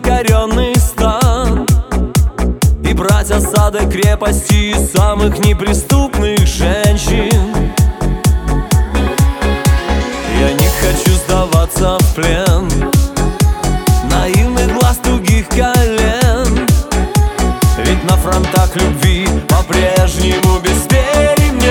покоренный стан и брать осадок крепости самых неприступных женщин. Я не хочу сдаваться в плен наивных глаз тугих колен, ведь на фронтах любви по-прежнему бесперемен.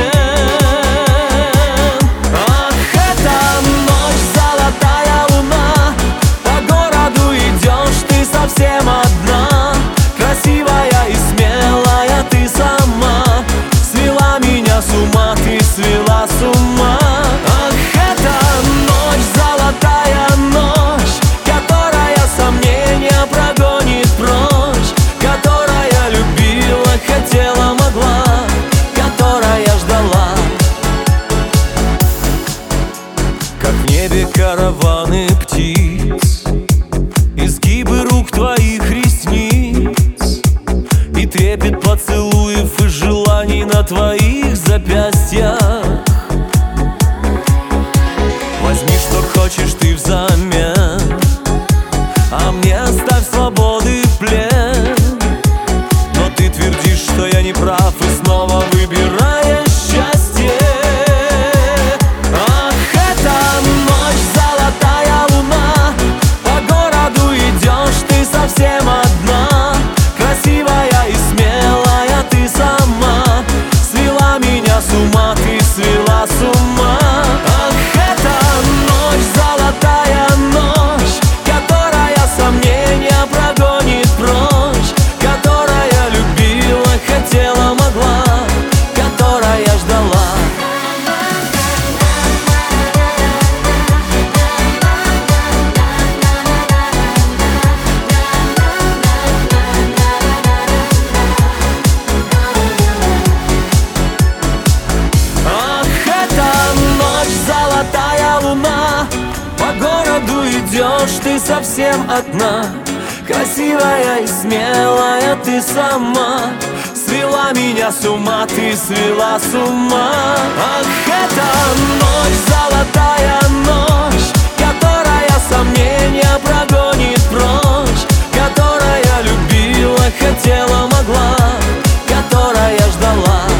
Ах, эта ночь, золотая луна, по городу идешь ты совсем одна. Красивая и смелая ты сама, свела меня с ума, ты свела с ума. Ах, эта ночь, золотая ночь, которая сомнения прогонит прочь, которая любила, хотела, могла, которая ждала. Как в небе караваны птиц, изгибы рук твоих ресниц и трепет поцелуев и желаний на твоих запястьях. Возьми, что хочешь ты взамен, а мне оставь свободы плен. Но ты твердишь, что я не прав, и снова выбираешь счастье. Ах, эта ночь, золотая луна, по городу идешь ты совсем одна. Красивая и смелая ты сама, свела меня с ума, ты свела с ума. Ах, эта ночь, золотая ночь, которая сомнения прогонит прочь, которая любила, хотела, могла, которая ждала. Ах, эта ночь, золотая луна, по городу идешь ты совсем одна. Красивая и смелая ты сама, свела меня с ума, ты свела с ума. Ах, эта ночь, золотая ночь, которая сомнения прогонит прочь, которая любила, хотела, могла, которая ждала.